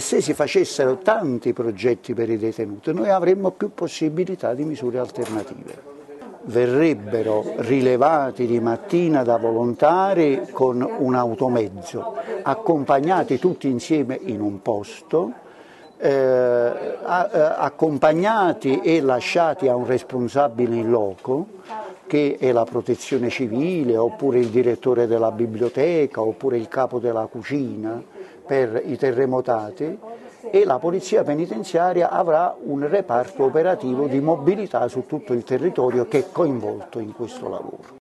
se si facessero tanti progetti per i detenuti noi avremmo più possibilità di misure alternative. Verrebbero rilevati di mattina da volontari con un automezzo, accompagnati tutti insieme in un posto, accompagnati e lasciati a un responsabile in loco, che è la protezione civile, oppure il direttore della biblioteca, oppure il capo della cucina per i terremotati, e la polizia penitenziaria avrà un reparto operativo di mobilità su tutto il territorio che è coinvolto in questo lavoro.